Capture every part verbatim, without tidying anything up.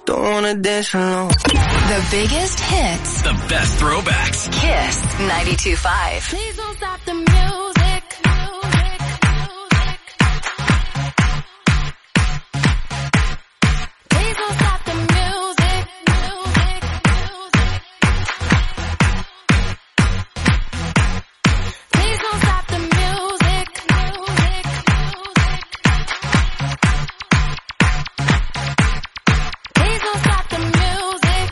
don't wanna dance alone. The biggest hits. The best throwbacks. Kiss ninety-two point five. Please don't stop the music. Please don't stop the music. Please don't stop the music. Please don't stop the music.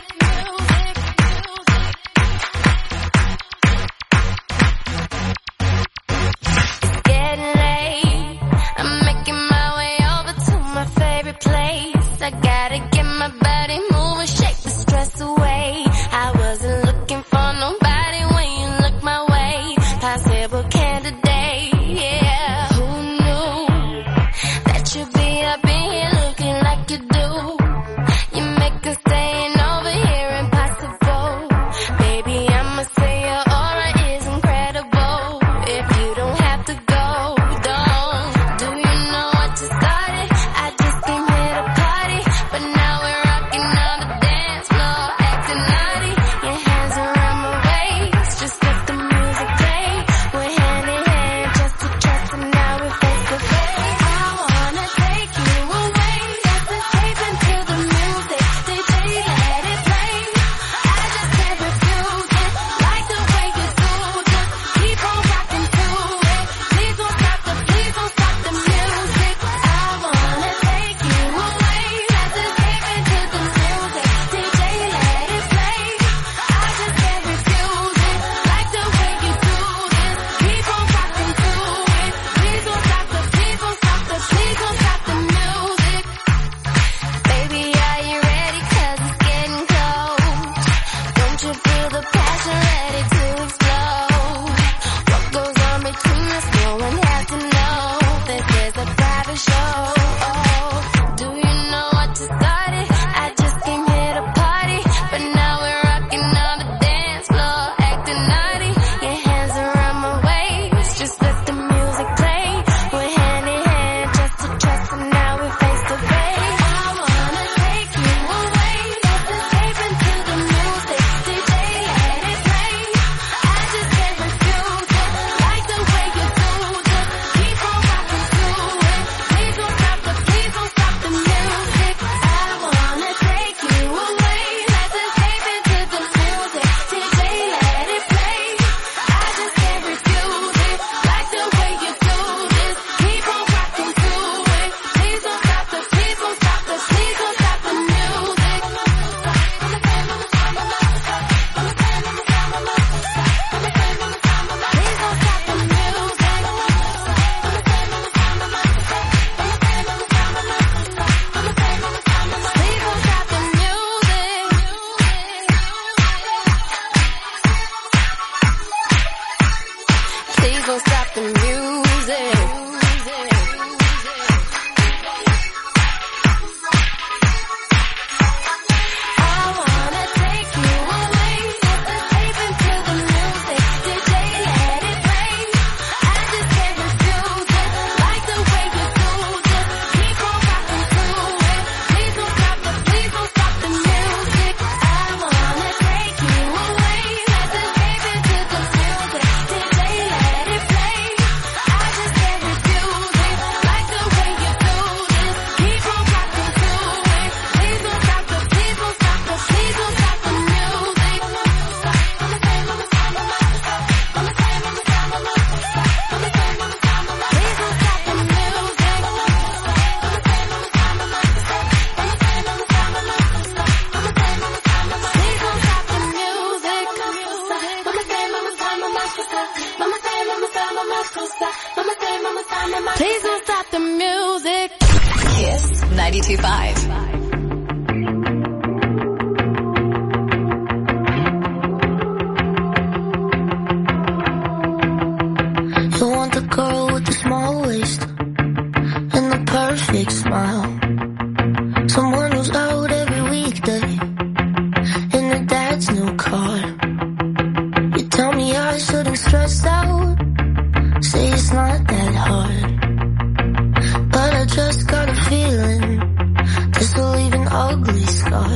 It's getting late. I'm making my way over to my favorite place. I gotta get my body moving, shake the stress away. I wasn't looking for nobody when you look my way. Possible candidate, yeah. Who knew that you'd be up in here looking like you do? You make us staying over here impossible. Baby, I'ma say your aura is incredible. If you don't have to go, don't. Do you know what you started? I just came here to party, but now we're rocking on the dance floor, acting naughty. Your hands around my waist, just let the music play. We're hand in hand, just to trust, and now we're face to face. I wanna take you away, let's escape into the music. D J, let it play. I just can't refuse it, like the way you do. Just keep on rocking to it. Please don't stop the, please don't stop the music. I wanna take you away, let's escape into the music. D J, let it play. I just can't refuse it, like the way you do this. Keep on rocking to it. Please don't stop the, please don't stop the, please don't stop the music. Baby, are you ready? 'Cause it's getting cold. Don't you feel the passion ready to explode? What goes on between us, no one has to know. This is a private show. Do you know what you started? I just came here to party, but now we're rocking on the dance floor, acting naughty. Your hands around my waist, just let the music play. We're hand in hand, just to trust, and now we're face to face. I wanna take you away, let's escape into the music. D J, let it play. I just can't refuse it, like the way you do. Just keep on rocking to it. Please don't stop the, please don't stop the music. I wanna take you away, let's escape into the music. D J, let it play. I just can't refuse it, like the way you do this. Keep on rocking to it. Please don't stop the, please don't stop the, please don't stop the music. Please don't stop the music. Please don't stop the music. I wanna take you away, let's escape into the music. D J, let it play. I just can't refuse it, like the way you do. Just keep on rocking to it. Please don't stop the, please don't stop the music. I wanna take you away, let's escape into the music. D J, let it play. I just can't refuse it, like the way you do this. Keep on rocking to it. Please don't stop the, please don't stop the, please don't stop the music. Please don't stop the music. Please don't stop the music. Kiss ninety-two point five. You want the girl with the small waist and the perfect smile. Someone who's out every weekday in their dad's new car. You tell me I shouldn't stress out, say it's not that hard. But I just got a feeling there's scar.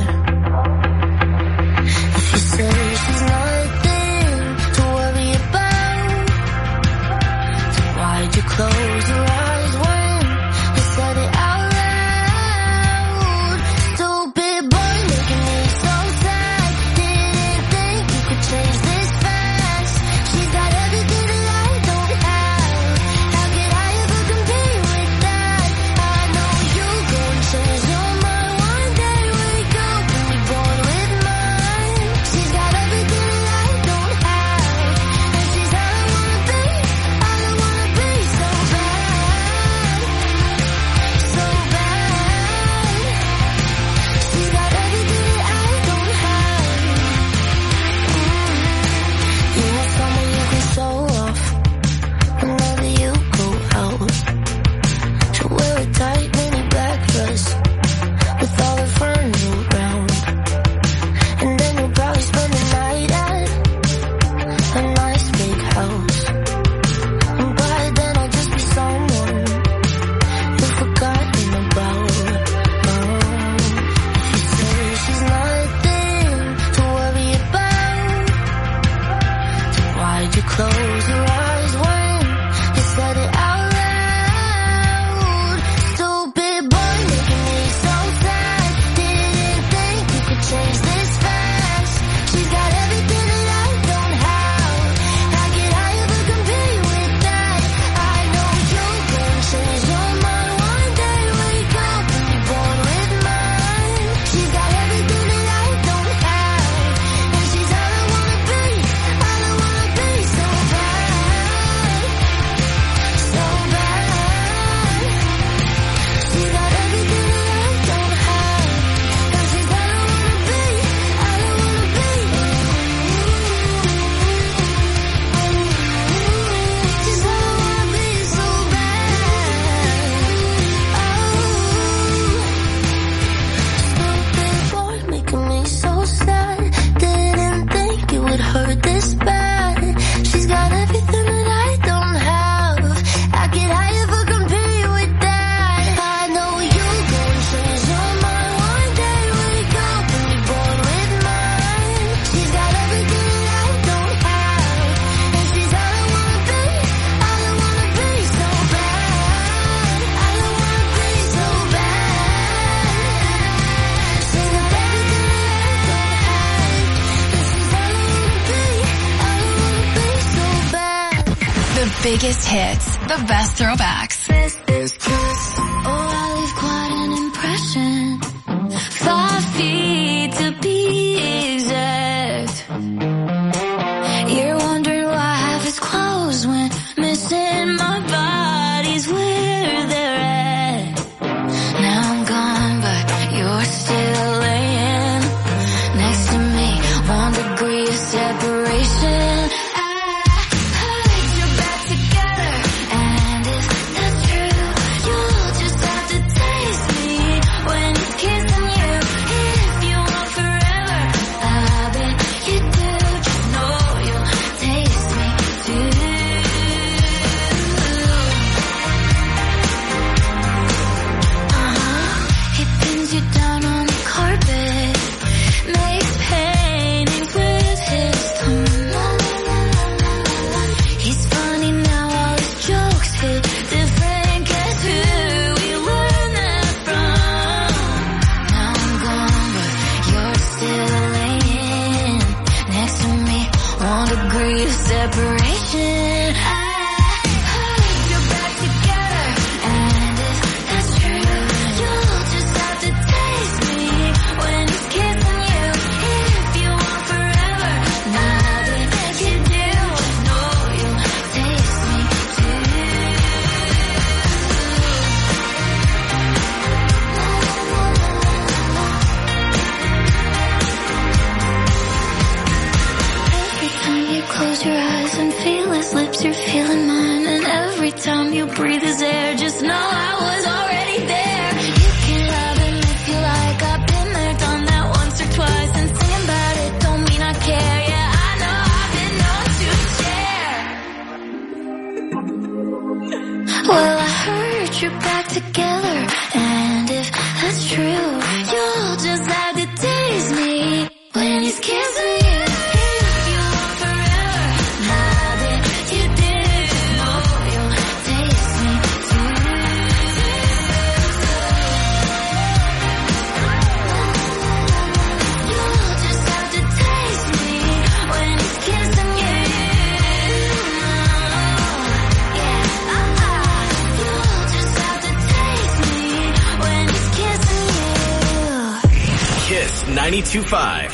If you say she's nothing to worry about, then why'd you close your eyes when you said it out loud? Stupid boy making me so sad. Didn't think you could change this fast. She's got everything that I don't have. How could I ever compete with that? I know you gon' change your mind one day. Wake up and be born with mine. She's got everything that I don't have, and she's all I wanna be, all I wanna be. So bad, so bad. She's got everything that I don't have. Mm. You want someone you can show off whenever you go out. She'll wear a tight mini black dress with all her friends around, and then you'll probably spend the night at a nice big house. And by then I'll just be someone you've forgotten about. Oh, if you say she's nothing to worry about, then why'd you close your eyes when you said it out loud? Stupid boy making me so sad. Didn't think you could change this fast. She's got everything that I don't have. How could I ever compete with that? I know you gon' change your mind one day. Wake up and be born with mine. She's got everything that I don't have, and she's all I wanna be, all I wanna be. So bad, so bad. She's got everything that I don't have, and she's all I wanna be, all I wanna be. She's all I wanna be. So bad. Oh, stupid boy making me so sad. Didn't think it would hurt this bad. She's got everything that I don't have. How could I ever compete with that? I know you gon' change your mind one day. Wake up and be born with mine. She's got everything that I don't have, and she's all I wanna be, all I wanna be. So bad, all I wanna be. So bad. She's got everything that I don't have, and she's all I wanna be, all I wanna be. So bad. The biggest hits, the best throwbacks. Oh, I leave quite an impression. Five feet to be exact. You're wondering why half is closed when missing my body's where they're at. Now I'm gone, but you're still laying next to me. One degree of separation. I heard you're back together, and is that true? You'll just have to taste me when he's kissing you. If you want forever, I bet you do. Just know you'll taste me too. Uh-huh. He pins you down on the carpet, makes paintings with his tongue. He's funny now, all his jokes hit different. Guess who we learned that from? Now I'm gone, but you're still laying next to me. One degree of separation. I heard you're back together, and if that's true, you'll just have to taste me when he's kissing you. If you want forever, now that you do, just know you'll taste me too. Every time you close your eyes and feel his lips ninety-two point five.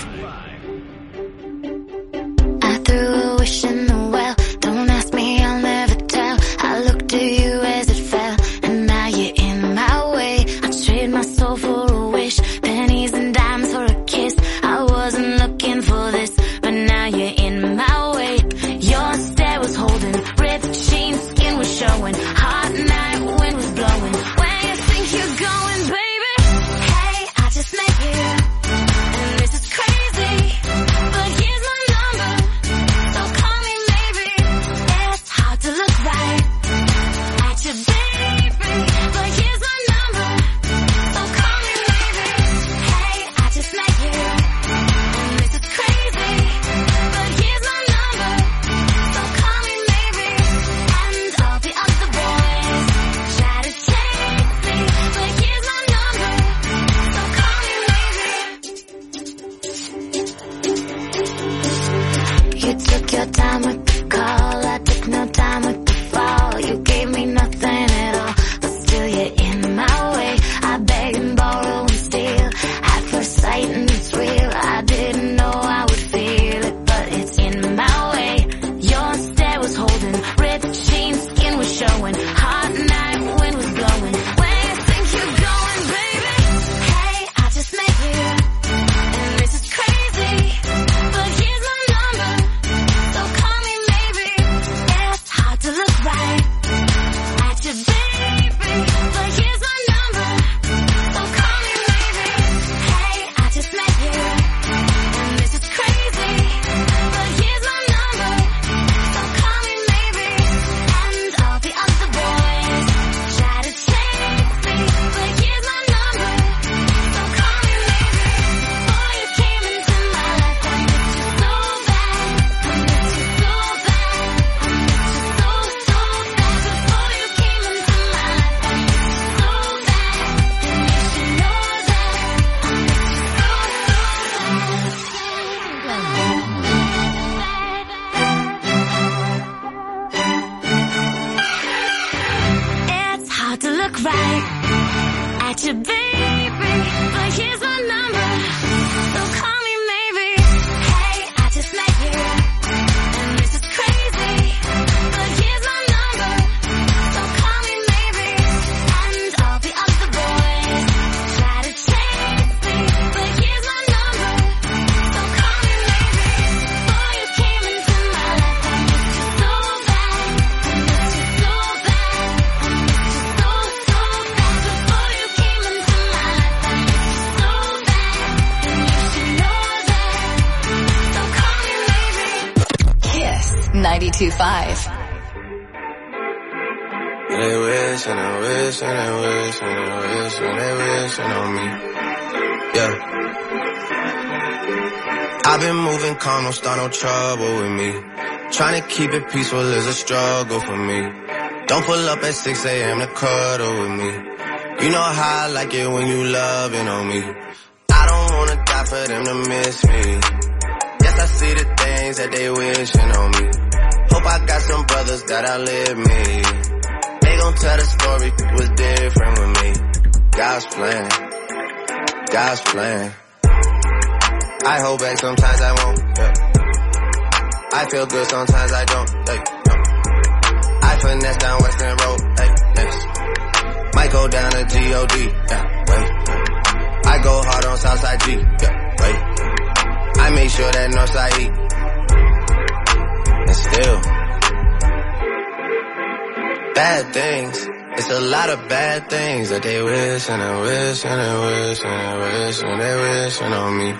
I threw a wish in the well. Don't ask me, I'll never tell. I looked at you as it fell, and now you're in my way. I trade my soul for a wish, pennies and dimes for a kiss. I wasn't looking for this, but now you're in my way. Your stare was holding, ripped jeans, skin was showing. Hot night, wind was blowing. Where you think you're going, baby? Hey, I just met you, and this is crazy, but here's my number, so call me maybe. It's hard to look right at you, baby, but here's my number, so call me maybe. Hey, I just met you, and this is crazy, but here's my number, so call me maybe. And all the other boys try to chase me, but here's my number, so call me maybe. You took your time with the call, I took no time with the fall. You gave me nothing at all, but still you're in my way. I beg and borrow and steal at first sight, and it's real. I didn't know I would feel it, but it's in my way. Your stare was holding, ripped jeans, skin was showing. Hot night, wind was blowing. Where you think you're going, baby? Hey, I just met you, and this is crazy, but here's my number, so call me maybe. It's hard to look right at you, baby, but here's my number, so call me maybe. Hey, I just met you, and this is crazy, but here's my number, so call me maybe. And all the other boys try to chase me, but here's my number, so call me maybe. Before you came into my life, I missed you so bad, I missed you so bad, I missed you so, so bad. Before you came into my life, I missed you so bad, and you should know that I missed you so, It's hard to look right at you, baby, but here's my number, so call me maybe. Hey, I just met you, and this is crazy, but here's my number, so call me maybe. And all the other boys try to chase me, but here's my number, so call me maybe. Before you came into my life, I missed you so bad, I missed you so bad, I missed you so, so bad. Before you came into my life, I missed you so bad, and you should know that, so call me maybe. Kiss ninety-two point five. They wish and they wish and they wish and they wish and they wishing on me. Yeah. I've been moving calm, don't start no trouble with me. Trying to keep it peaceful is a struggle for me. Don't pull up at six a.m. to cuddle with me. You know how I like it when you loving on me. I don't wanna die for them to miss me. Yes, I see the things that they wishing on me. Hope I got some brothers that outlive me. They gon' tell the story, it was different with me. God's plan, God's plan. I hold back, sometimes I won't, yeah. I feel good, sometimes I don't, like, no. I finesse down Western Road, like, next. Might go down to G O D, yeah, wait. I go hard on Southside G, yeah, wait. I make sure that Northside E. And still, bad things. It's a lot of bad things that they wish and they wish and they wish and they wish and they wishing on me.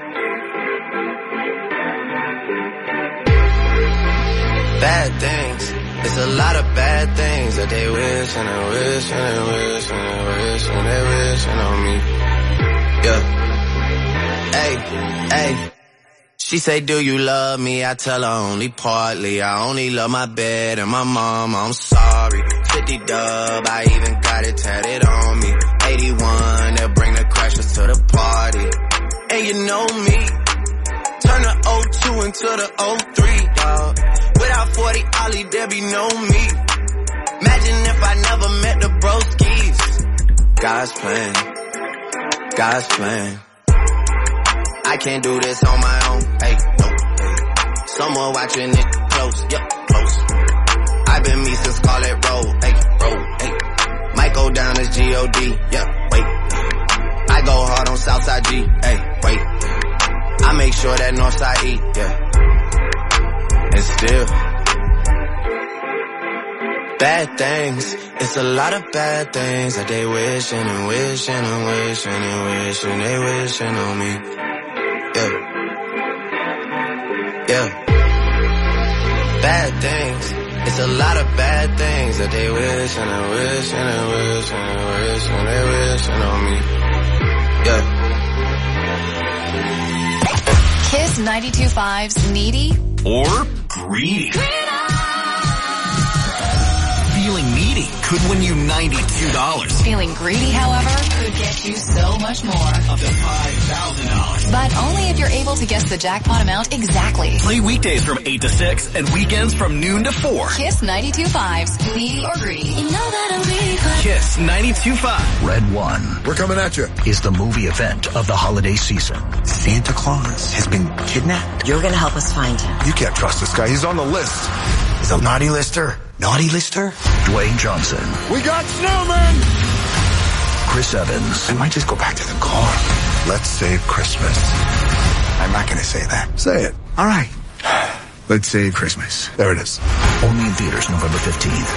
Bad things. It's a lot of bad things that they wish and they wish and they wish and they wish and they wishing on me. Yeah. Hey, hey. She say, do you love me? I tell her only partly. I only love my bed and my mama, I'm sorry. fifty dub, I even got it tatted on me. eighty-one, they'll bring the crashers to the party. And you know me, turn the oh two into the oh three, dawg. Without forty Ollie, there be no me. Imagine if I never met the broskies. God's plan, God's plan. I can't do this on my own. Hey, no. Someone watching it close. Yep, close. I've been me since Scarlet Road. Hey, road. Hey. Might go down as G O D. Yep, wait. I go hard on Southside G. Hey, wait. I make sure that Northside E. Yeah. And still. Bad things, it's a lot of bad things that they wishing and wishing and wishing and wishing they wishing on me. Yeah. Yeah. Bad things, it's a lot of bad things that they wishing and wishing and wishing and wishing they wishing on me. Yeah. Kiss ninety-two point five's Needy or Greedy. Feeling needy could win you ninety-two dollars. Feeling greedy, however, could get you so much more. Up to five thousand dollars. But only if you're able to guess the jackpot amount exactly. Play weekdays from eight to six and weekends from noon to four. Kiss ninety-two point five's Needy or Greedy. You know that I'm really close. Kiss ninety-two point five. Red One. We're coming at you. Is the movie event of the holiday season. Santa Claus has been kidnapped. You're gonna help us find him. You can't trust this guy. He's on the list. He's a naughty lister. Naughty lister? Dwayne Johnson. We got snowmen! Chris Evans. I might just go back to the car. Let's save Christmas. I'm not going to say that. Say it. All right. Let's save Christmas. There it is. Only in theaters November fifteenth.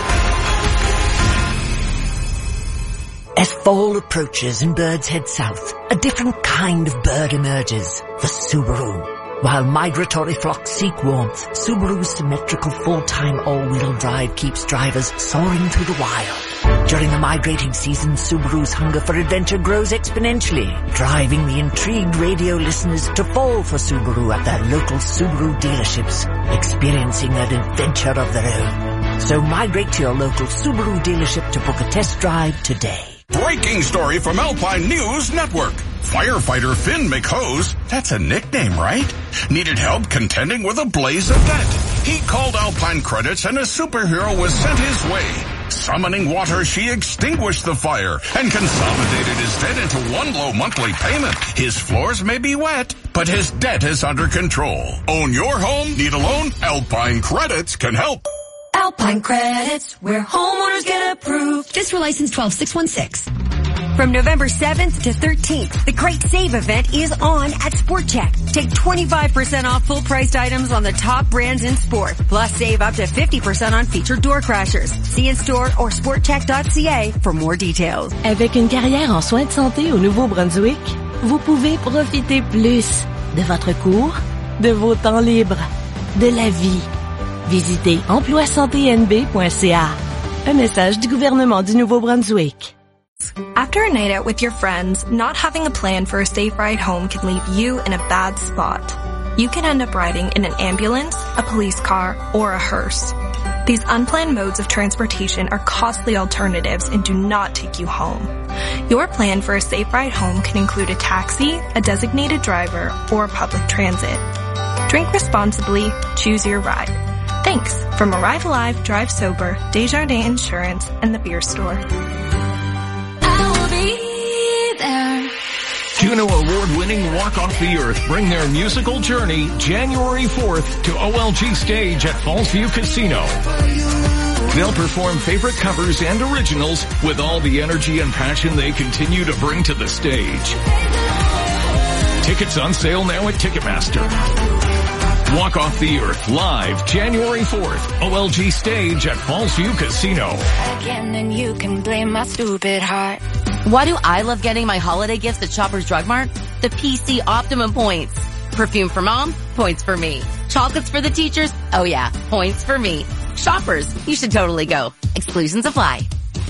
As fall approaches and birds head south, a different kind of bird emerges. The Subaru. While migratory flocks seek warmth, Subaru's symmetrical full-time all-wheel drive keeps drivers soaring through the wild. During the migrating season, Subaru's hunger for adventure grows exponentially, driving the intrigued radio listeners to fall for Subaru at their local Subaru dealerships, experiencing an adventure of their own. So migrate to your local Subaru dealership to book a test drive today. Breaking story from Alpine News Network. Firefighter Finn McHose, that's a nickname, right? Needed help contending with a blaze of debt. He called Alpine Credits and a superhero was sent his way. Summoning water, she extinguished the fire and consolidated his debt into one low monthly payment. His floors may be wet, but his debt is under control. Own your home? Need a loan? Alpine Credits can help. Alpine Credits, where homeowners get approved. Fiscal license twelve six one six. From November seventh to thirteenth, the Great Save event is on at Sport Check. Take twenty-five percent off full-priced items on the top brands in sport. Plus, save up to fifty percent on featured door crashers. See in store or sport check dot c a for more details. Avec une carrière en soins de santé au Nouveau-Brunswick, vous pouvez profiter plus de votre cours, de vos temps libres, de la vie. Visitez emploi santé n b point c a. Un message du gouvernement du Nouveau-Brunswick. After a night out with your friends, not having a plan for a safe ride home can leave you in a bad spot. You can end up riding in an ambulance, a police car, or a hearse. These unplanned modes of transportation are costly alternatives and do not take you home. Your plan for a safe ride home can include a taxi, a designated driver, or public transit. Drink responsibly, choose your ride. Thanks from Arrive Alive, Drive Sober, Desjardins Insurance, and the Beer Store. Juno Award-winning Walk Off the Earth bring their musical journey January fourth to O L G Stage at Fallsview Casino. They'll perform favorite covers and originals with all the energy and passion they continue to bring to the stage. Tickets on sale now at Ticketmaster. Walk Off the Earth live January fourth, O L G Stage at Fallsview Casino. Again, and you can blame my stupid heart. Why do I love getting my holiday gifts at Shoppers Drug Mart? The P C Optimum points. Perfume for mom? Points for me. Chocolates for the teachers? Oh yeah, points for me. Shoppers, you should totally go. Exclusions apply.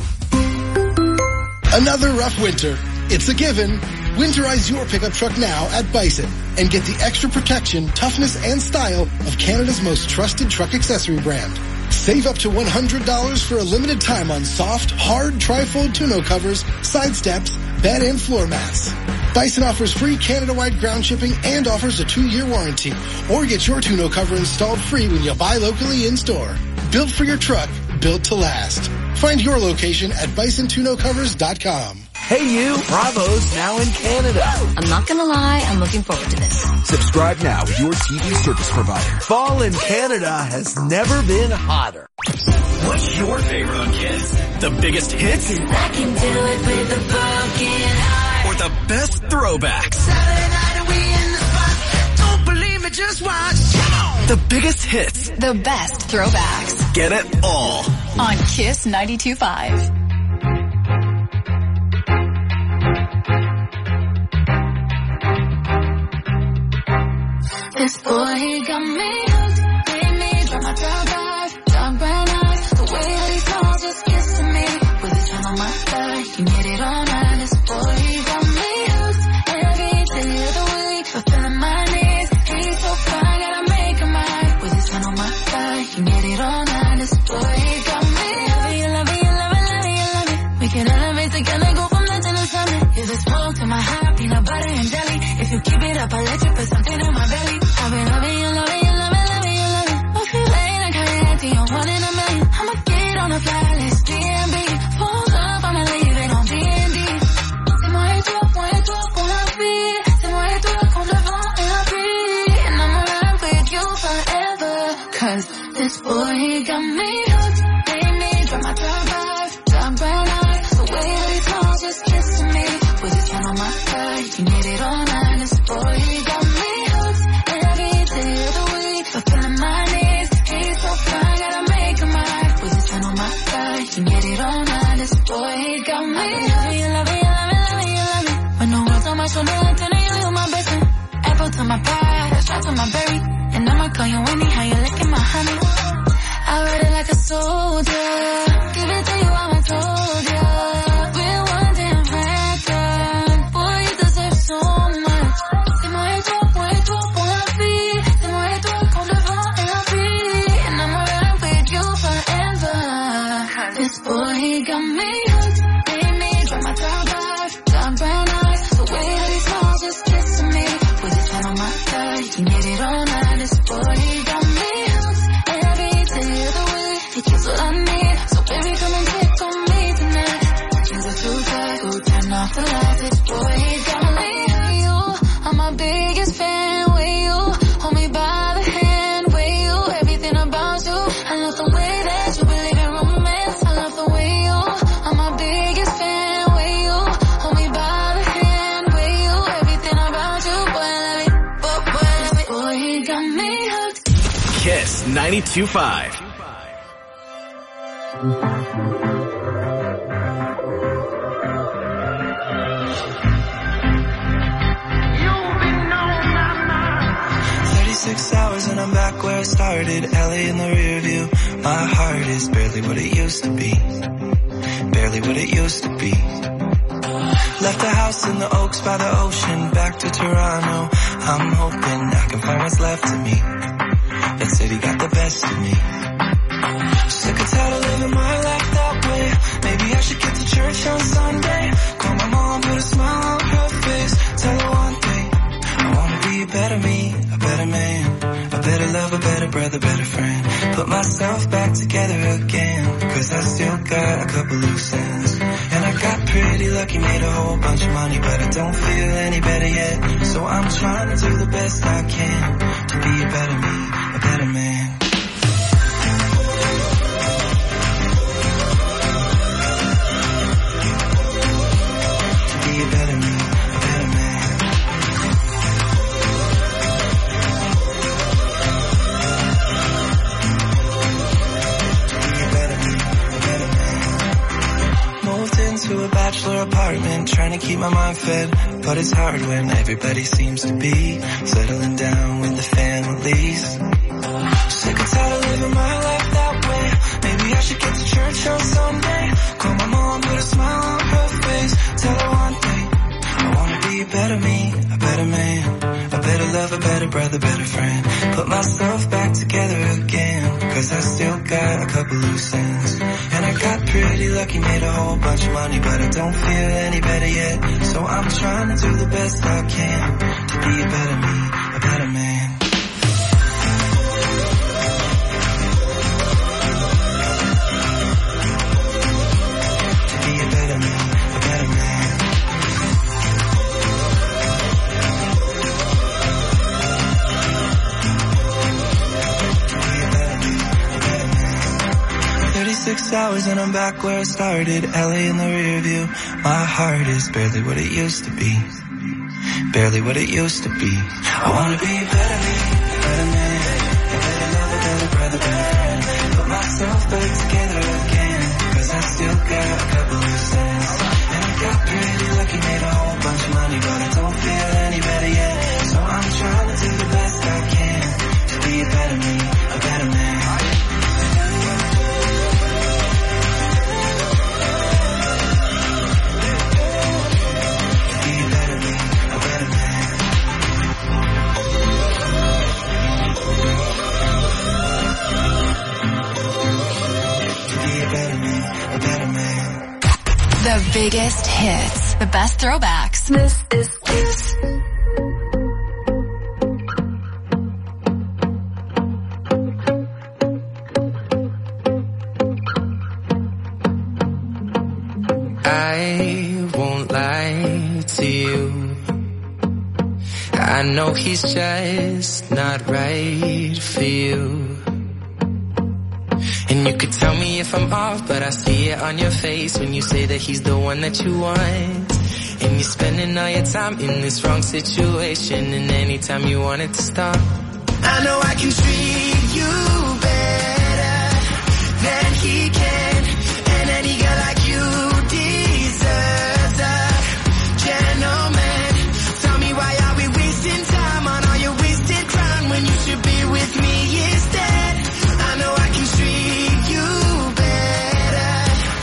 Another rough winter. It's a given. Winterize your pickup truck now at Bison and get the extra protection, toughness, and style of Canada's most trusted truck accessory brand. Save up to one hundred dollars for a limited time on soft, hard, tri-fold tonneau covers, side steps, bed, and floor mats. Bison offers free Canada-wide ground shipping and offers a two-year warranty. Or get your tonneau cover installed free when you buy locally in-store. Built for your truck, built to last. Find your location at bison tonneau covers dot com. Hey you, Bravo's now in Canada. I'm not gonna lie, I'm looking forward to this. Subscribe now with your T V service provider. Fall in Canada has never been hotter. What's your favorite on Kiss? The biggest hits? I can do it with a broken heart. Or the best throwbacks? Saturday night and we in the spot. Don't believe it, just watch. Come on. The biggest hits. The best throwbacks. Get it all. On Kiss ninety-two point five. This boy, he got me hooked. Made me drop my top five. Dark brown eyes. The way that he smiles, just kissing me. With his hand on my thigh, he made it all night. This boy, he got me hooked. Every day of the week, fulfilling my needs. He's so fine, gotta make him mine. With his hand on my thigh, he made it all night. This boy, he got me hooked. You love it, you love it, love it, you love it. We can elevate together, go from nothing to something. You're the smoke to my heart, peanut butter and jelly. If you keep it up, I'll let you put something in my belly. I've been loving you, loving you, loving, loving you, loving. Don't feel late, I can't act you, one in a million. I'ma get on the fly list, D and B. Pulls up, I'ma leave it on D and D. C'est moi et toi, moi et toi pour la vie. C'est moi et toi contre le vent et la pluie. And I'ma ride with you forever. Cause this boy, he got me hooked. Made me drop my top five. Dark brown eyes. The way that he smiles, just kissing me. With his hand on my thigh, he made it all night. This boy, he got me. He made it all night, this boy, he got me. I love you, love you, love you, love you, love you. When the world's on my shoulder, I tell you, you're my best friend. Apple to my pie, shot to my berry. And I'ma call you anyhow, you're licking my honey. I ride it like a soldier. Give it to you, I told ya. We're one damn record. Boy, you deserve so much. C'est moi et toi, moi et toi pour la vie. C'est moi et toi contre le vent et la pluie. And I'ma ride with you forever. This boy, he got me hooked. Made me drop my top five. Dark brown eyes. The way that he smiles, just kissing me. With his hand on my thigh, he made it all night. This boy, he got me hooked. Every day of the week, he keeps what I need. So baby, come and pick on me tonight. Jeans are too tight, go turn off the lights. This boy, he got me hooked. You are my biggest fan. With you, hold me by the hand. With you, everything about you. I love the way that you believe in romance. I love the way you are my biggest fan. With you, hold me by the hand. With you, everything about you. Boy, I love it, boy, boy, I love it. Boy, he got me hooked. Kiss ninety-two point five. thirty-six hours and I'm back where I started. L A in the rear view. My heart is barely what it used to be. Barely what it used to be. Left the house in the Oaks by the ocean. Back to Toronto. I'm hoping I can find what's left of me. That city got the best of me. Sick and tired of living my life that way. Maybe I should get to church on Sunday. Call my mom, put a smile on her face. Tell her one thing, I wanna be a better me, a better man, a better lover, a better brother, better friend. Put myself back together again, cause I still got a couple loose ends. And I got pretty lucky, made a whole bunch of money, but I don't feel any better yet. So I'm trying to do the best I can to be a better me, a better man. Be a better me, a better man. Be a better me, a better man. Moved into a bachelor apartment, trying to keep my mind fed, but it's hard when everybody seems to be settling down with the families. Sick and tired of living my life that way. Maybe I should get to church on Sunday. Call my mom, put a smile on her face. Tell her one thing, I wanna be a better me, a better man, a better lover, a better brother, better friend. Put myself back together again, cause I still got a couple loose ends. And I got pretty lucky, made a whole bunch of money, but I don't feel any better yet. So I'm trying to do the best I can to be a better me, a better man. To be a better man, a better man. six hours and I'm back where I started. L A in the rear view. My heart is barely what it used to be. Barely what it used to be. I wanna be a better me, a better man, a better lover, better brother, better friend. Put myself back together again, cause I still got a couple loose ends. And I got pretty lucky, made a whole bunch of money, but I don't feel any better yet. So I'm trying to do the best I can to be a better me, a better man. The biggest hits, the best throwbacks. This is Kiss. I won't lie to you. I know he's just not right for you. And you could tell me if I'm off, but I see it on your face when you say that he's the one that you want. And you're spending all your time in this wrong situation, and anytime you want it to stop. I know I can treat you better than he can, and any girl like you deserves a gentleman. Tell me why are we wasting time on all your wasted crime when you should be with me instead. I know I can treat you better,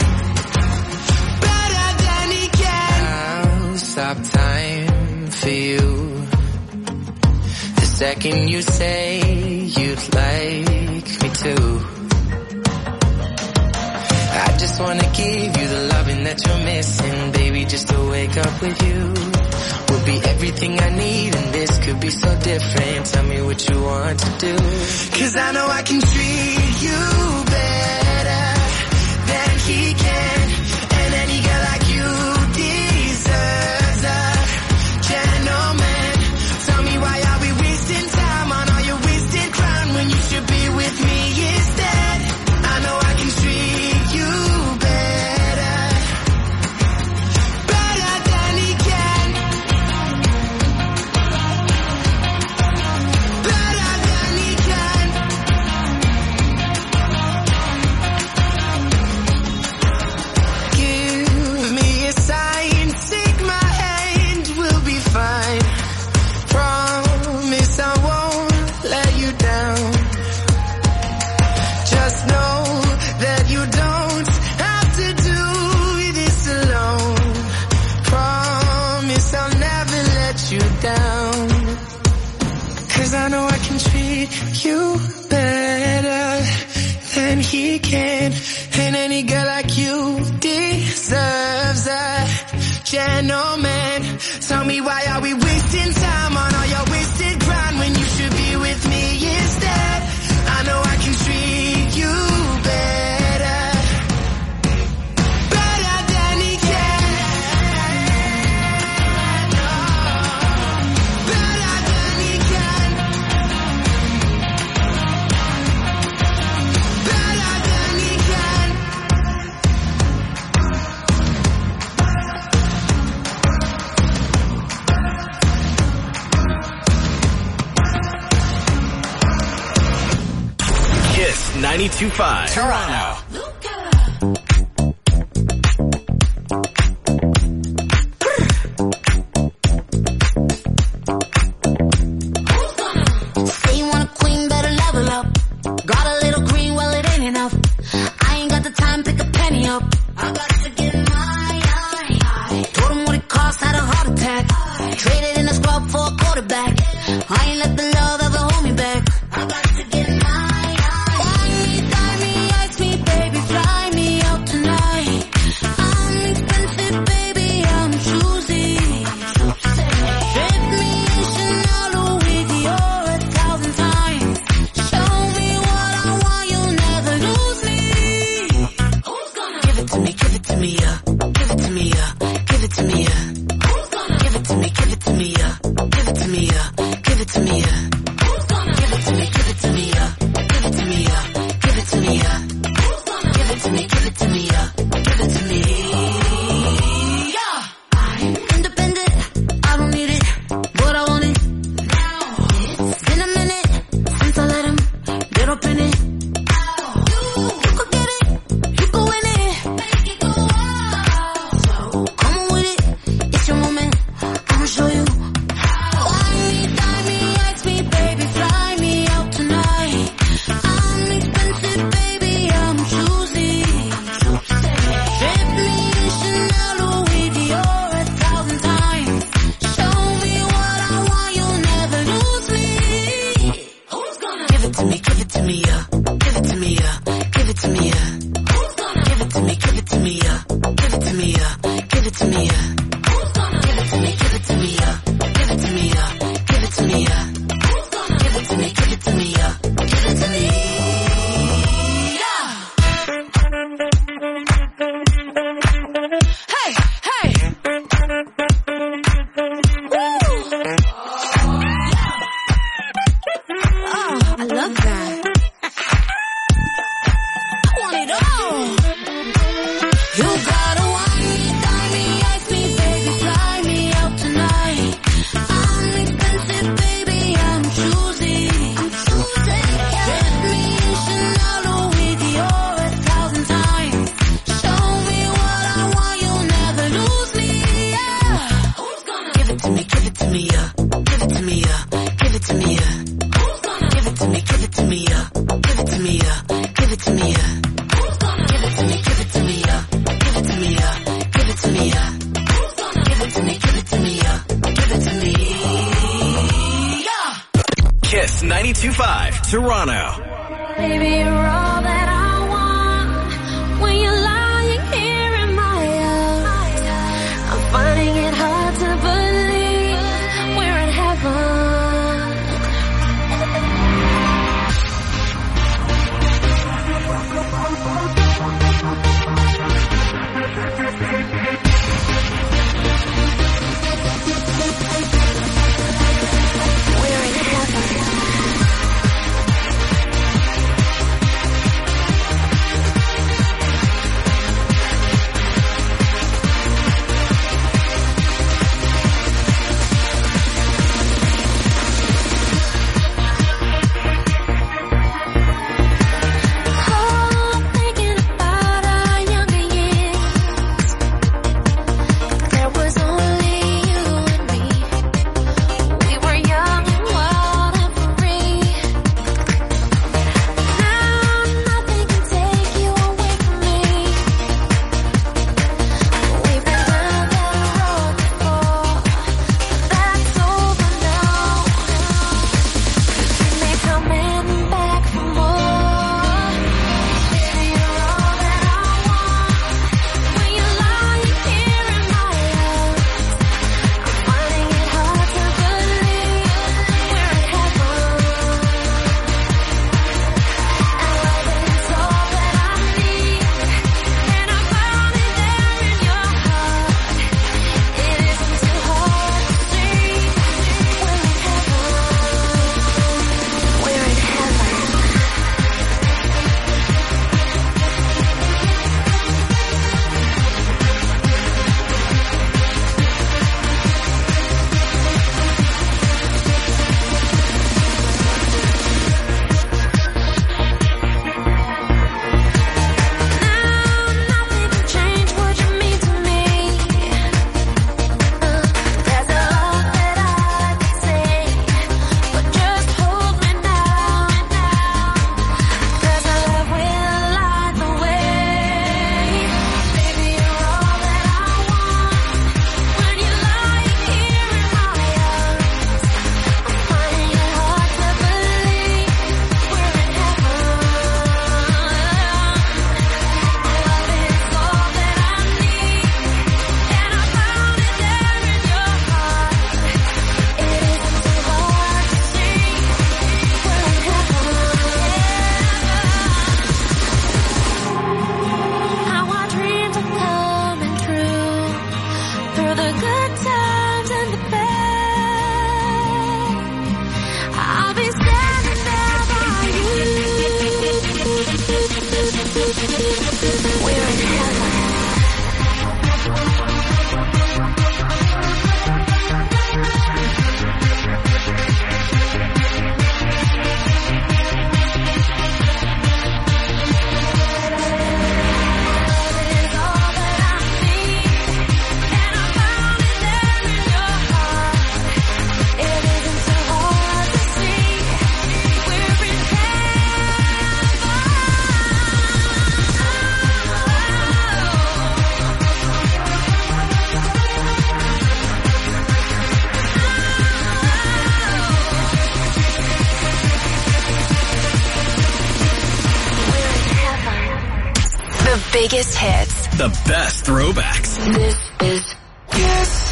better than he can. I'll stop time for you the second you say you'd like me to. I just wanna give you the loving that you're missing, baby, just to wake up with you will be everything I need, and this could be so different. Tell me what you want to do, cause I know I can treat you better than he can, and any girl like you deserves a gentleman. Tell me why are we wasting time on all your wasted crime when you should be with me instead. I know I can treat you better, better than he can, better than he can. Give me a sign, take my hand, we'll be fine. Promise I won't let you down. Just know that you don't have to do this alone. Promise I'll never let you down, cause I know I can treat you better than he can, and any girl like you deserves a gentleman. Tell me why are we wasting time on all your wasted grind when you should be with me instead. I know I can treat you better, better than he can, better than he can, better than he can. Kiss ninety-two point five. Toronto. Say you want a queen, better level up. Got a little green, well it ain't enough. I ain't got the time, pick a penny up. I got to get my eye. Told him what it cost, had a heart attack. Traded in a scrub for a quarterback. I ain't let the love ever hold me back. I got to get my eye. Buy me, dye me, ice me, baby. love that. I want it all. You gotta wine me, dine me, ice me, baby, fly me out tonight. I'm expensive, baby, I'm choosy. I'm choosy. Dress me in Chanel or with Dior a thousand times. Show me what I want, you'll never lose me. Yeah. Who's gonna give it to me? Give it to me, yeah. Give it to me, yeah. Give it to me, yeah. Who's gonna give it to me? Give it to me, yeah. Give it to me, yeah. Give it to me, yeah. Who's gonna give it to me? Give it to me, yeah. Give it to me, yeah. Give it to me, yeah. Who's gonna give it to me? Give it to me, yeah. Give it to me, yeah. Kiss ninety-two point five, Toronto. Baby, you're all that I want. When you're lying here in my arms, I'm finding it hard to believe we're in heaven. We're in heaven. Biggest hits. The best throwbacks. This is Kiss.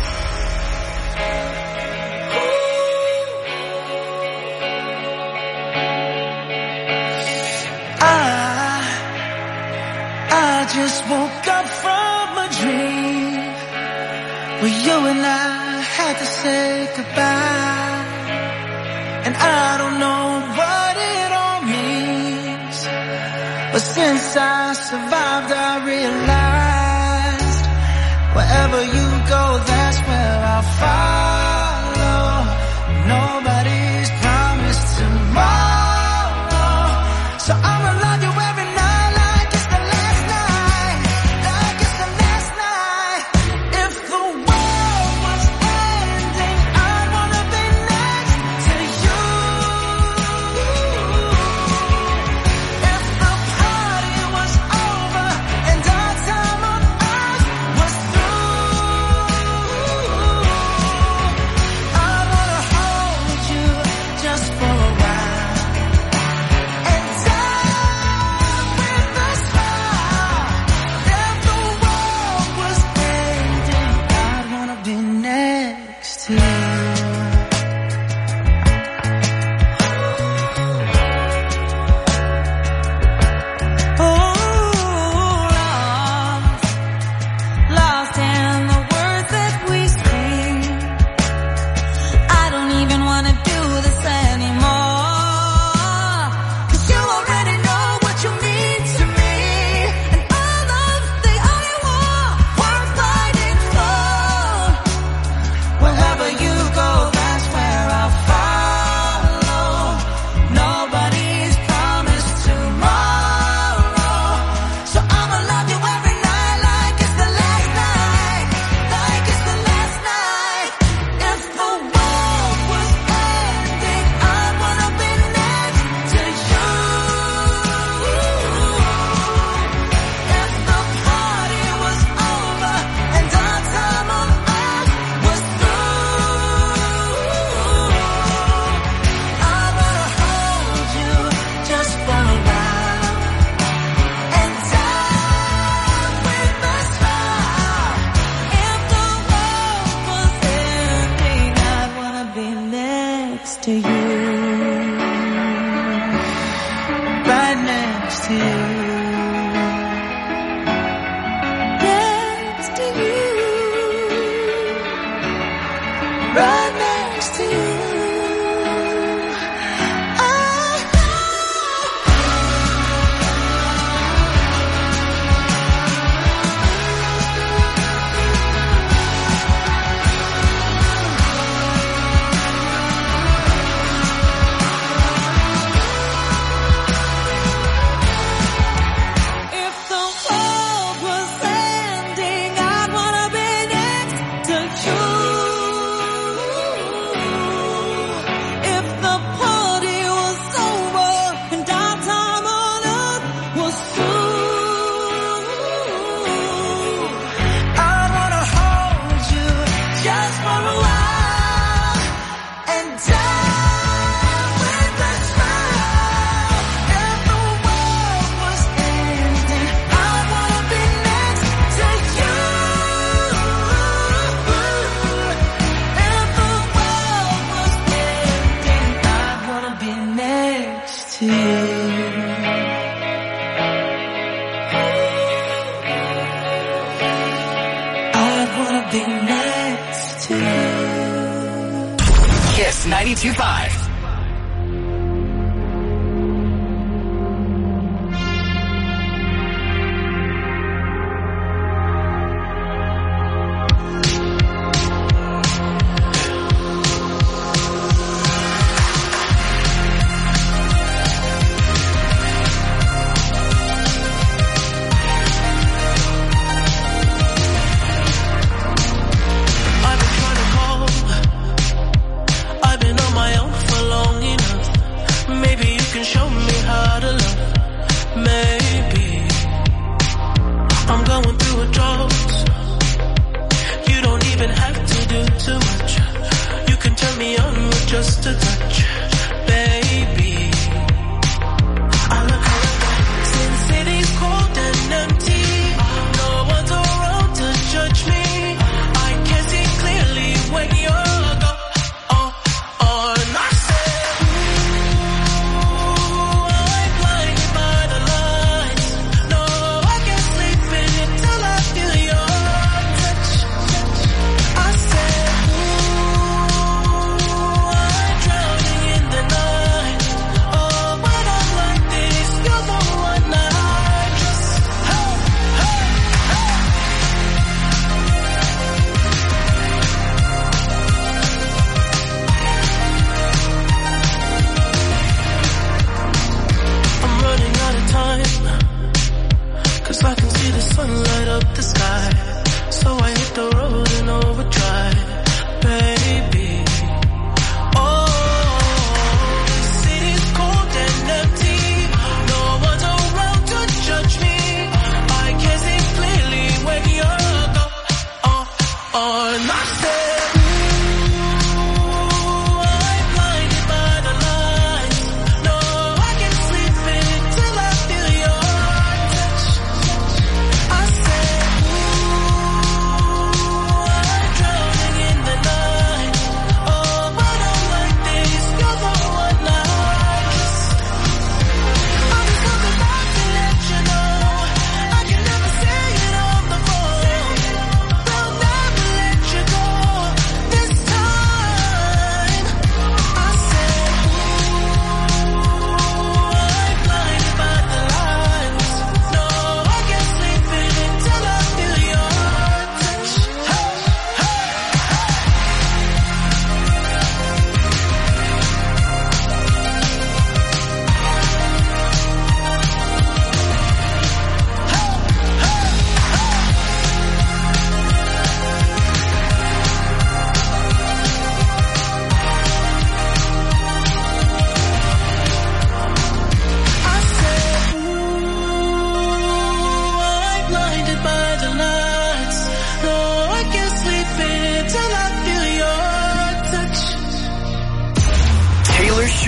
I, I just woke up from a dream where you and I had to say goodbye, and I don't know what it Since I survived, I realized wherever you go, that's where I'll follow. Nobody's promised tomorrow, so I'ma love you every night like it's the last night, like it's the last night. If the world was ending, I'd wanna be next to you. If the party was over and our time on earth was through, I wanna hold you just for a while and die with a smile. If the world was ending, I'd wanna be next to you. Lost in the words that we sing. I don't even wanna do this anymore, 'cause you already know what you mean to me, and all of the only war worth fighting for. Wherever you go, that's where I'll follow. Nobody's promised tomorrow, so I'ma love you every night like it's the last night, like it's the last night. If the world was ending, I'd wanna be next to you. If the party was over and our time on earth was through, I'd wanna hold you just for a while and die with a smile. If the world was ending, I'd wanna be next to you, right next to you, next to you, right next to you. If the world was ending, I'd wanna be next to you. If the party was over and our time on earth was through, I'd wanna hold you just for a while and die with a smile. If the world was ending, I'd wanna be next to you. If the world was ending, I'd wanna be next to you. I'd wanna be next to you. Kiss ninety-two point five. I've been trying to call, I've been on my own for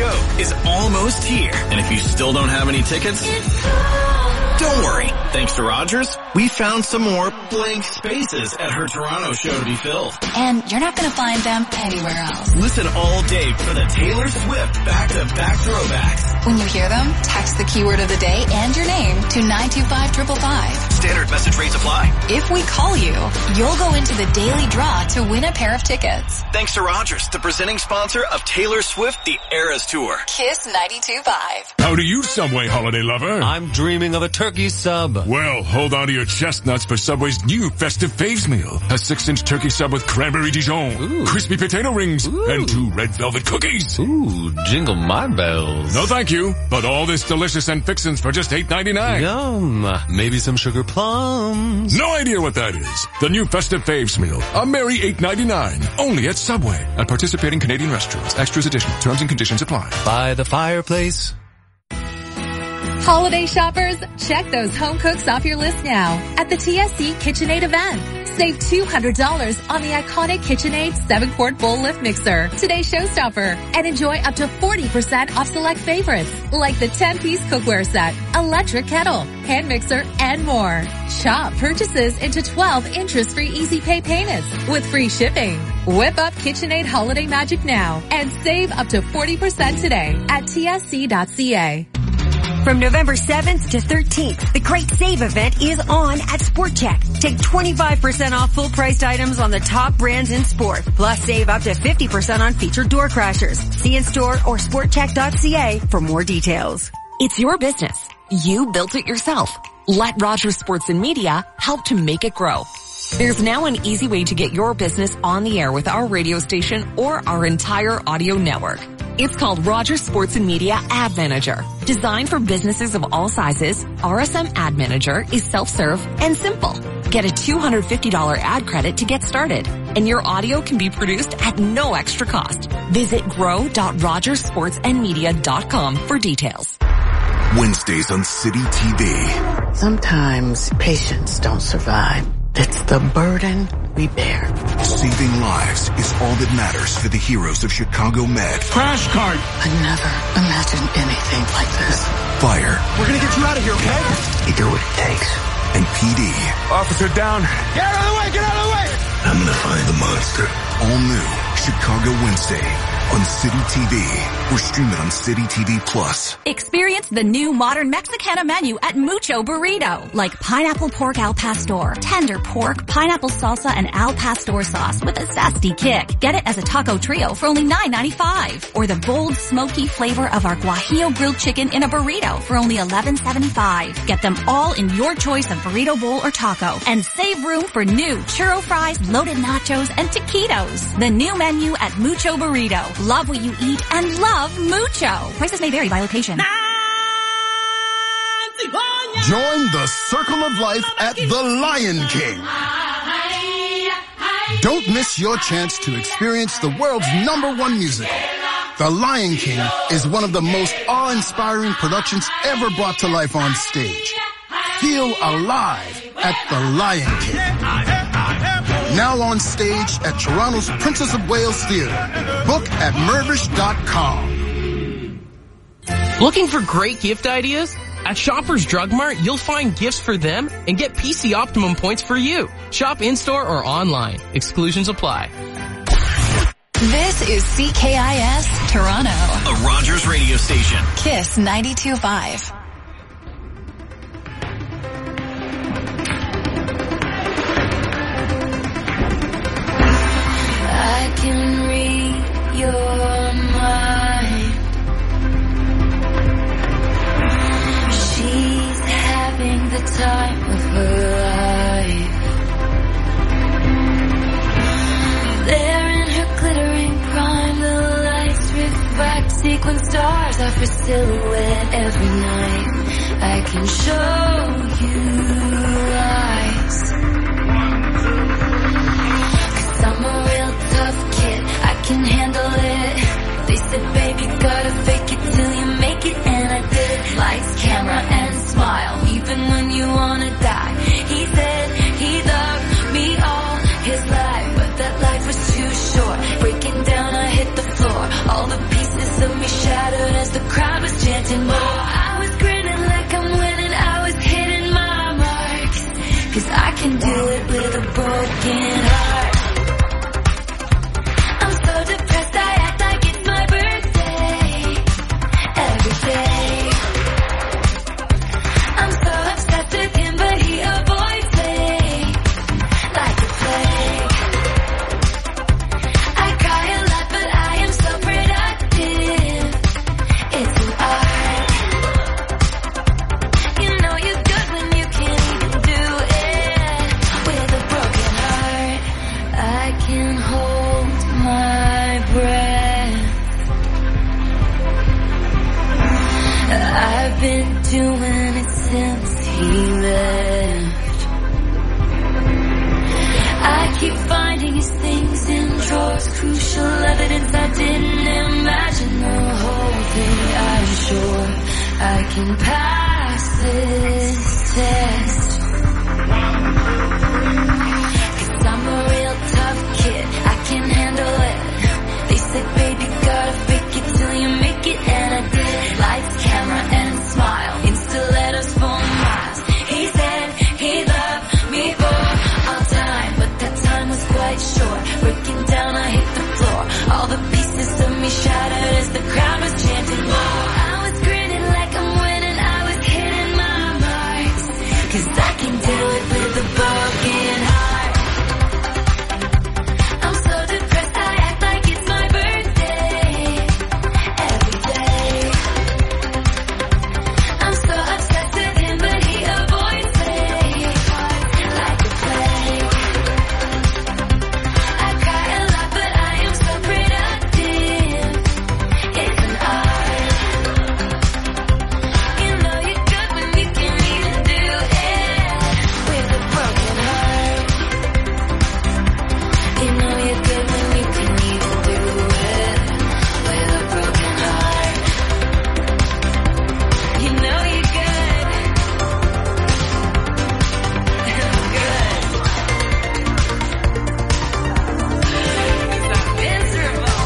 Show is almost here. And if you still don't have any tickets, don't worry. Thanks to Rogers, we found some more blank spaces at her Toronto show to be filled. And you're not going to find them anywhere else. Listen all day for the Taylor Swift back-to-back throwbacks. When you hear them, text the keyword of the day and your name to nine two five five five five. Standard message rates apply. If we call you, you'll go into the daily draw to win a pair of tickets. Thanks to Rogers, the presenting sponsor of Taylor Swift The Eras Tour. Kiss ninety-two point five. How do you, Subway holiday lover? I'm dreaming of a turkey sub. Well, hold on to your chestnuts for Subway's new festive faves meal. A six-inch turkey sub with cranberry Dijon, Ooh. crispy potato rings, Ooh. and two red velvet cookies. Ooh, jingle my bells. No thank you, but all this delicious and fixins for just eight ninety-nine. Yum. Maybe some sugar plums. No idea what that is. The new festive faves meal. A merry eight ninety-nine. Only at Subway. At participating Canadian restaurants. Extras additional. Terms and conditions apply. By the fireplace. Holiday shoppers, check those home cooks off your list now at the T S C KitchenAid event. Save two hundred dollars on the iconic KitchenAid seven quart bowl lift mixer, today's showstopper, and enjoy up to forty percent off select favorites like the ten piece cookware set, electric kettle, hand mixer, and more. Shop purchases into twelve interest-free easy pay payments with free shipping. Whip up KitchenAid holiday magic now and save up to forty percent today at T S C dot C A. From November seventh to thirteenth, the Great Save event is on at Sport Check. Take twenty-five percent off full-priced items on the top brands in sport. Plus save up to fifty percent on featured door crashers. See in store or sport check dot C A for more details. It's your business. You built it yourself. Let Rogers Sports and Media help to make it grow. There's now an easy way to get your business on the air with our radio station or our entire audio network. It's called Rogers Sports and Media Ad Manager. Designed for businesses of all sizes, R S M Ad Manager is self-serve and simple. Get a two hundred fifty dollars ad credit to get started, and your audio can be produced at no extra cost. Visit grow dot rogers sports and media dot com for details. Wednesdays on City T V. Sometimes patients don't survive. It's the burden we bear. Saving lives is all that matters for the heroes of Chicago Med. Crash cart! I never imagined anything like this. Fire. We're gonna get you out of here, okay? You do what it takes. And P D. Officer down. Get out of the way! Get out of the way! I'm gonna find the monster. All new Chicago Wednesday on City T V. Or stream it on City T V Plus. Experience the new modern Mexicana menu at Mucho Burrito. Like pineapple pork al pastor, tender pork, pineapple salsa, and al pastor sauce with a zesty kick. Get it as a taco trio for only nine ninety-five. Or the bold, smoky flavor of our guajillo grilled chicken in a burrito for only eleven seventy-five. Get them all in your choice of burrito bowl or taco. And save room for new churro fries, loaded nachos, and taquitos. The new menu at Mucho Burrito. Love what you eat and love Mucho. Prices may vary by location. Join the circle of life at the Lion King. Don't miss your chance to experience the world's number one musical. The Lion King is one of the most awe-inspiring productions ever brought to life on stage. Feel alive at the Lion King. Now on stage at Toronto's Princess of Wales Theatre. Book at mervish dot com. Looking for great gift ideas? At Shoppers Drug Mart, you'll find gifts for them and get P C Optimum points for you. Shop in-store or online. Exclusions apply. This is C K I S Toronto. A Rogers radio station. Kiss ninety-two point five. I can read your mind. She's having the time of her life. There in her glittering prime, the lights refract. Sequin stars are for silhouette every night. I can show you eyes. I'm a real tough kid, I can handle it. They said, baby, gotta fake it till you make it, and I did. Lights, camera, and smile, even when you wanna die. He said he loved me all his life, but that life was too short. Breaking down, I hit the floor. All the pieces of me shattered as the crowd was chanting more. I was grinning like I'm winning, I was hitting my marks. Cause I can do it with a broken heart. I'm so depressed, I act like it's my birthday. Every day I'm so obsessed with him, but he avoids me like the plague. I cry a lot, but I am so productive. It's an art. You know you're good when you can't even do it with a broken heart. I can hold my breath. I've been doing it since he left. I keep finding his things in drawers, crucial evidence I didn't imagine. The whole thing, I'm sure I can pass this test. Cause I'm a real tough kid, I can handle it. They said, baby, gotta fake it till you make it, and I did. Lights, camera, and smile, insta letters for miles. He said he loved me for all time, but that time was quite short. Breaking down, I hit the floor. All the pieces of me shattered as the crowd was chanting more. I was grinning like I'm winning, I was hitting my marks. Cause I can do it with a broken heart. I'm so depressed, I act like it's my birthday. Every day I'm so obsessed with him, but he avoids me like the plague. I cry a lot, but I am so productive. It's an art. You know you're good when you can't even do it with a broken heart. You know you're good when you can't even do it with a broken heart. You know you're good. I'm good. I'm miserable.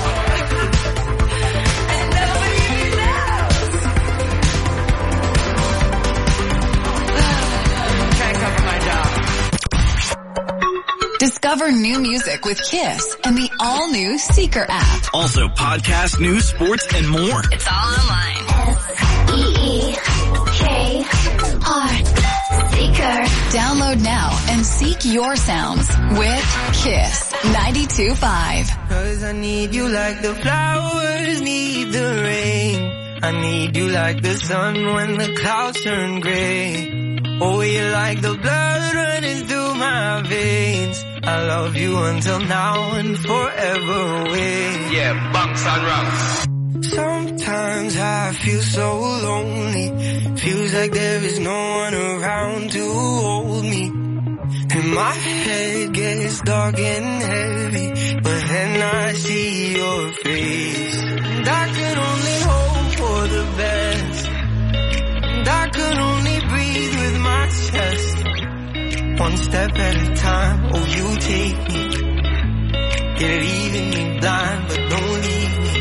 And nobody knows. Thanks for my job. Discover new music with Kiss and the all-new Seeker app. Also podcast, news, sports, and more. It's all online. E E K R Seeker. Download now and seek your sounds with Kiss ninety-two point five. Cause I need you like the flowers need the rain. I need you like the sun when the clouds turn gray. Oh, you're like the blood running through my veins. I love you until now and forever away. Yeah, bumps and rocks. Sometimes I feel so lonely. Feels like there is no one around to hold me. And my head gets dark and heavy, but then I see your face. And I can only hope for the best. And I can only breathe with my chest. One step at a time, oh you take me. You're leaving me blind, but don't leave me.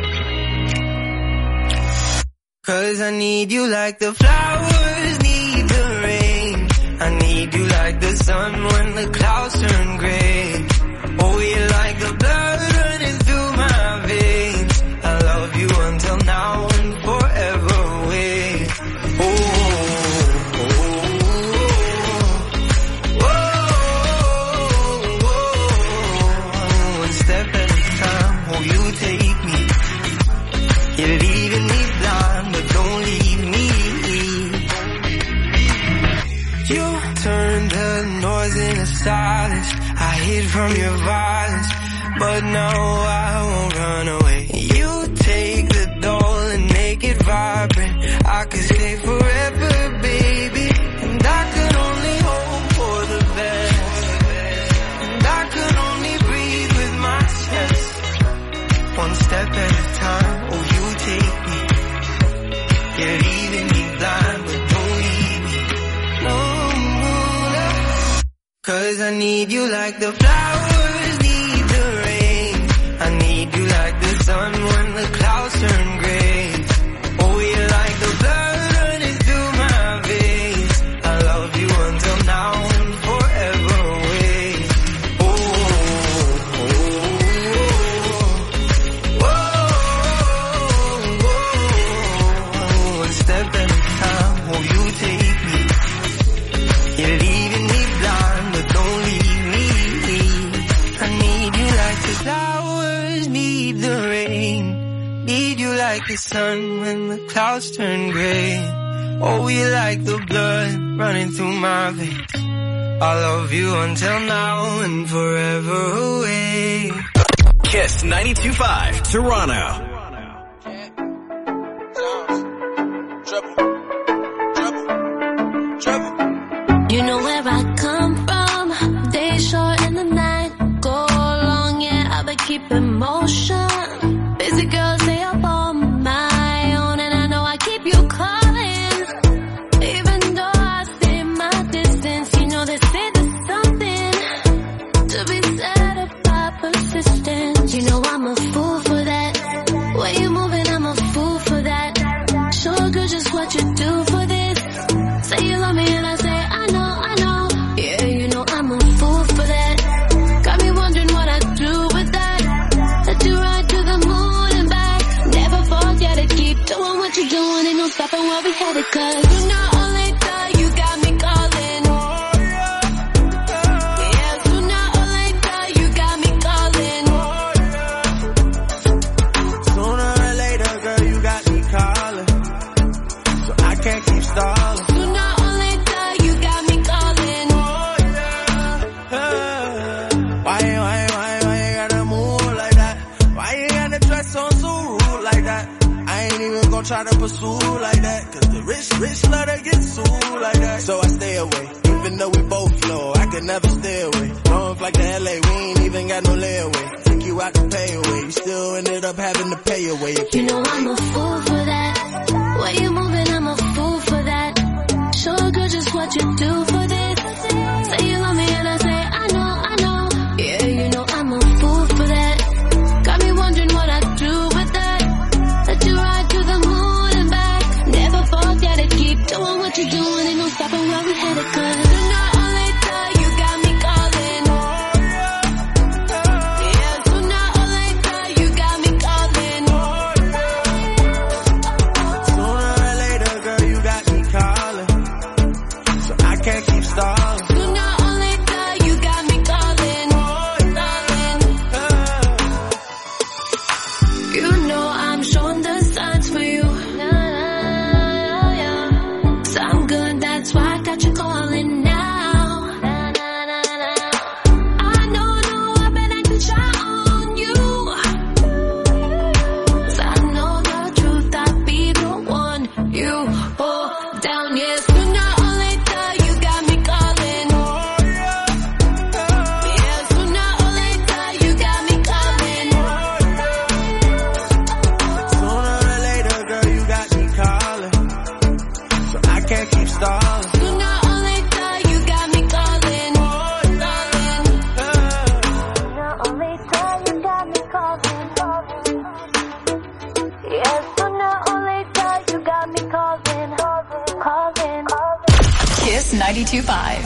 Cause I need you like the flowers need the rain. I need you like the sun when the clouds turn gray. Oh, you're like the blood running through my veins. I love you until now and forever away. Oh, oh, oh, oh, oh. One step at a time, oh, you take me. You're leaving me blind, but don't leave me. You turned the noise into silence. I hid from your violence, but now I won't run away. You take the doll and make it vibrant. I could stay forever, baby. And I could only hope for the best. And I could only breathe with my chest. One step at a time, oh you take me. You're leaving me blind, but don't leave me. No, no, no. Cause I need you like the flowers need the rain. I need you like the sun when the clouds turn gray. sun when the clouds turn gray. Oh, you like the blood running through my veins. I love you until now and forever away. Kiss ninety-two point five, Toronto. You know where I come from, day short and the night go long, yeah, I've been keeping motion. Busy girls stay up on my own, and I know I keep you calling. Even though I stay my distance, you know they say there's something to be said about persistence. You know I'm a fool for that. Way you moving, I'm a fool for that. Show a girl just what you do for this. Say you love me and I say I know, I know. Yeah, you know I'm a fool for that. Got me wondering what I do with that. Let you ride to the moon and back. Never forget to keep doing what you're doing. Ain't no stopping where we headed, cause you're not only the, you got me calling. Yeah, sooner or later, you got me calling. Sooner or later, girl, you got me calling. So I can't keep stalling. Sooner or later, you got me calling. Why, why, why, why you gotta move like that? Why you gotta dress on so rude like that? I ain't even gonna try to pursue like that. Cause the rich, rich love to get sued like that. So I stay away, even though we both know I could never stay away. Don't like the L A, we ain't even got no layaway. Take you out to pay away, you still ended up having to pay away. You know I'm a fool for that. Way you moving, I'm a fool for that. Show a girl just what you do for this. Say you love me and I say I know, I know. Yeah, you know I'm a fool for that. Got me wondering what I do with that. Let you ride to the moon and back. Never forget to keep doing what you're doing. Ain't no stopping where we headed, cause you're not only the, you got me calling. Yeah, sooner or later, you got me calling. Sooner or later, girl, you got me calling. So I can't keep stalling. Sooner or later, you got me calling. Calling. You know I'm showing the signs for you. So I'm good, that's why I got you calling now. I know, no, I've been acting shy on you. So I know the truth, I'll be the one you hold down. Yeah, sooner or later, you got me calling. Yeah, sooner or later, you got me calling. Sooner or later, girl, you got me calling. So I can't keep stalling. Sooner or later, you got me calling. Calling. Sooner or later, you got me calling. Yeah, sooner or later, you got me calling. Calling. Kiss ninety-two point five.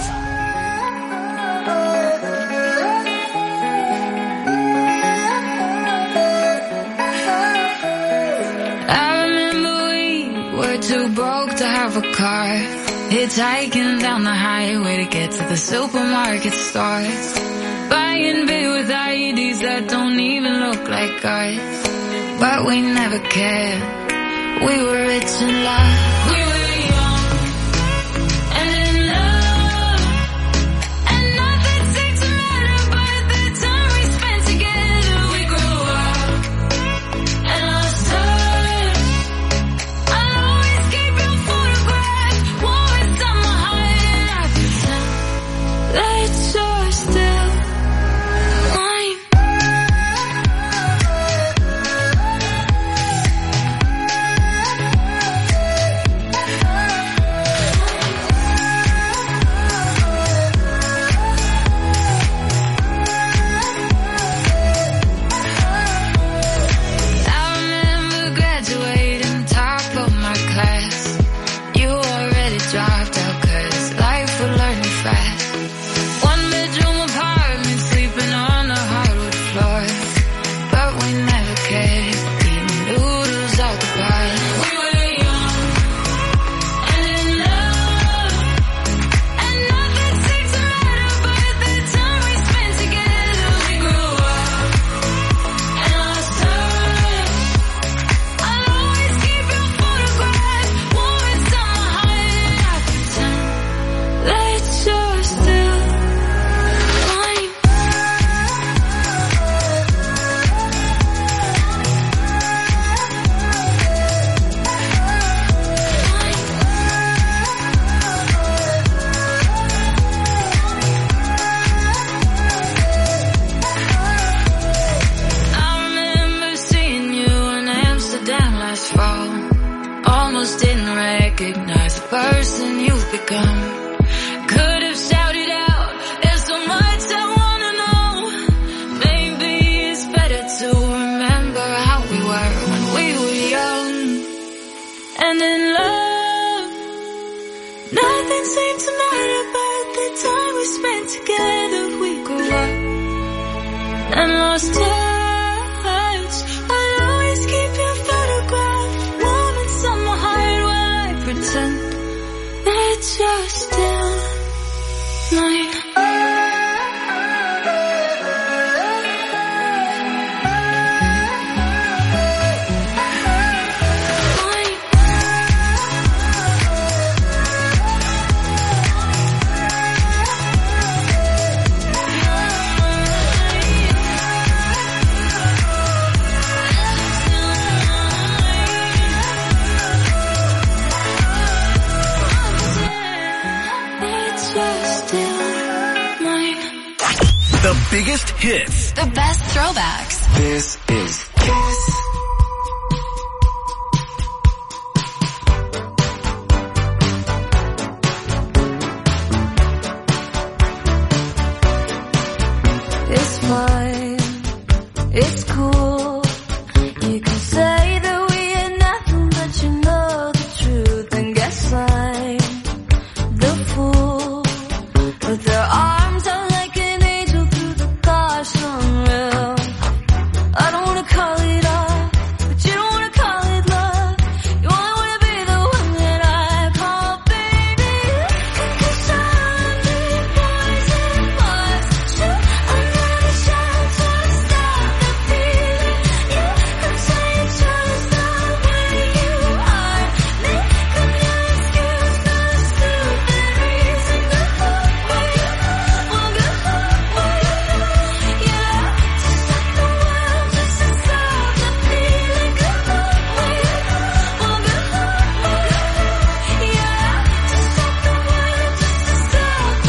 I remember we were too broke to have a car, hitchhiking down the highway to get to the supermarket stores, buying beer with I E Ds that don't even look like ours. But we never cared, we were rich in love. We were young and in love, and nothing seemed to matter but the time we spent together. We grew up and lost touch. I'll always keep your photograph warm inside my heart, and I pretend that you're still mine. almost didn't recognize the person you've become. Could have shouted out, there's so much I wanna know. Maybe it's better to remember how we were when we were young. And in love, nothing seemed to matter but the time we spent together. We grew up and lost touch. I'll always keep your photograph warm inside my heart while I pretend that you're still mine. The biggest hits. The best throwbacks. This is Kiss. It's fine, it's cool. You can say that we ain't nothing, but you know the truth. And guess I'm the fool. With their arms out like an angel through the gosh unreal. I don't wanna call it off, but you don't wanna call it love. You only wanna be the one that I call baby. Cause I'm the poison was true. I'm never shy to stop the feeling. You can say you chose the way you are. Make up your excuse, no stupid reason. Go away, well go away. Yeah, to stop the world, just to stop the feeling. Go away, well go away. Yeah, to stop the world, just to stop the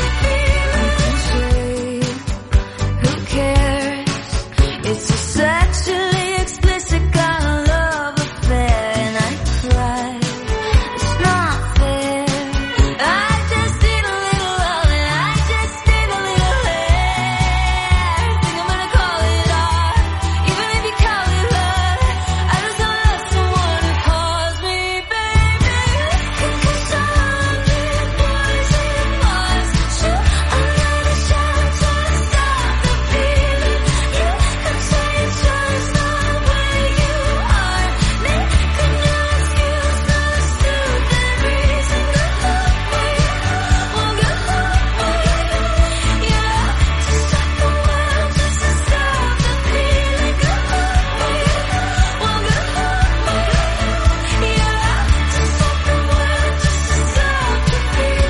feeling. Who cares? It's a sexually explicit kind of love affair, and I cry. It's not fair. I just need a little love, and I just need a little hair. Think I'm gonna call it art, even if you call it love. I just don't love someone who calls me baby. Cause I'm the poison was true. I'm never shy to stop the feeling. You can say you chose the way you are. Make up your excuse, no stupid reason. Go away, well go away. Yeah, to stop the world, just to stop the feeling. Go away, well go away. Yeah, to stop the world, just to stop the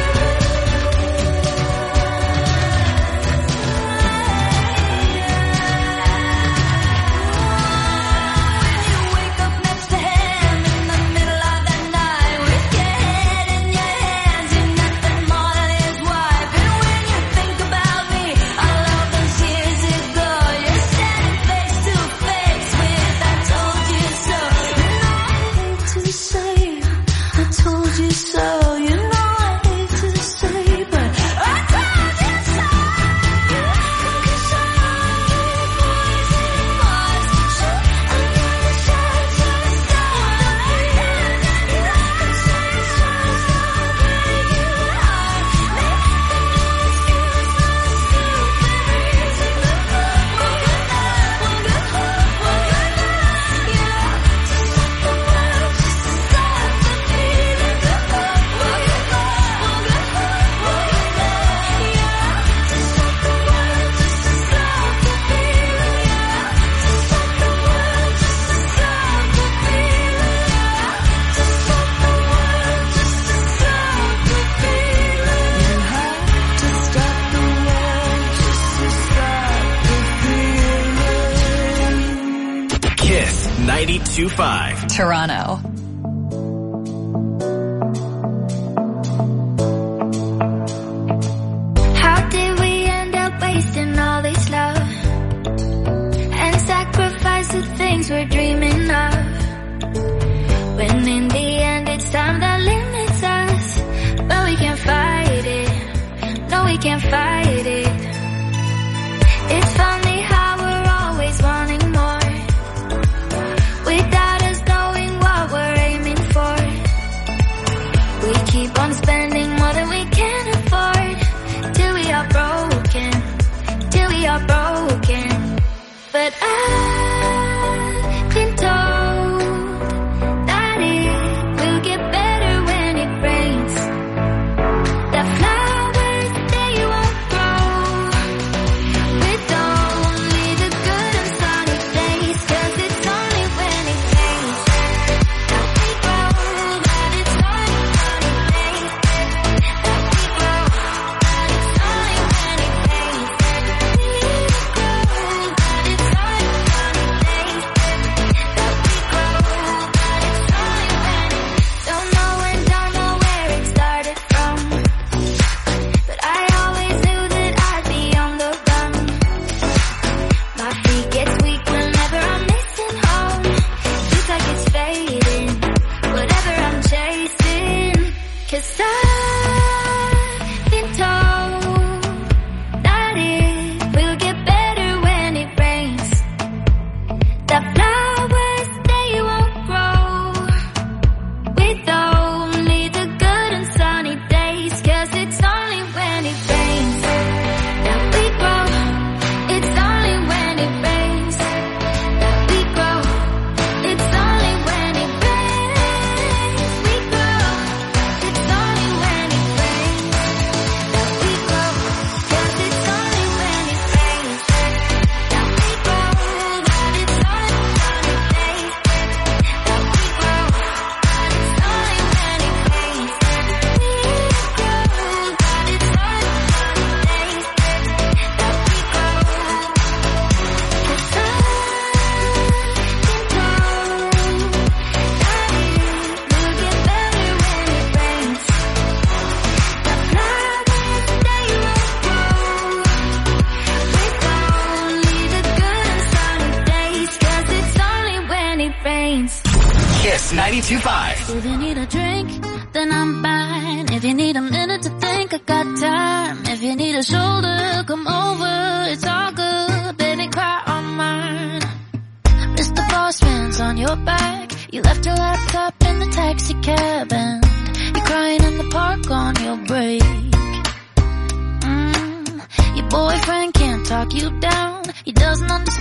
wake up next to him in the middle of the night with your head in your hands, you're nothing more than his wife. And when you think about me, all of those years ago, you're standing face to face with I told you so. You know I hate to say I told you so. You know I hate to say, but I told you so. Cause I'm the poison was true. I'm never shy to stop the feeling. You can say you chose the way you are. Make up your excuse, no stupid reason. Go away, well go away. Yeah, to stop the world, just to stop the feeling. Go away, well go away. Yeah, to stop the world, just to stop the feeling. Yeah, to stop the world, just to stop the feeling. Yeah, to stop the world, just to stop the feeling. You have to stop the world just to stop the feeling. Kiss ninety-two point five. Toronto. How did we end up wasting all this love and sacrifice the things we're dreaming of? When in the end it's time we can't fight it. It's funny how we're always wanting more, without us knowing what we're aiming for. We keep on spending more than we can afford, till we are broken, till we are broken. But I've been told that it will get better when it rains, that flowers they won't grow with only the good and sunny days, 'cause it's only when it rains that we grow, that it's only sunny days that we grow, that it's only when it rains that we grow, that it's only sunny days that we grow, that it's only when it. Don't know and don't know where it started from, but I always knew that I'd be on the run. My feet get weak whenever I'm missing home. Feels like it's fading, whatever I'm chasing. 'Cause I've been told that it will get better when it rains, that flowers they won't grow with only the good and sunny days, 'cause it's only when it rains that we grow. It's only when it rains that we grow. It's only when it rains we grow. It's only when it rains that we grow. 'Cause it's only when it rains that we grow. That it's only sunny days that we grow. That it's only when it rains that we grow. That it's only sunny days that we grow. 'Cause I've been Kiss ninety-two point five. If you need a drink, then I'm fine. If you need a minute to think, I got time. If you need a shoulder, come over. It's all good, baby, cry on mine. Mister Boss Man's on your back. You left your laptop in the taxi cab, and you're crying in the park on your break. Mm, your boyfriend can't talk you down. He doesn't understand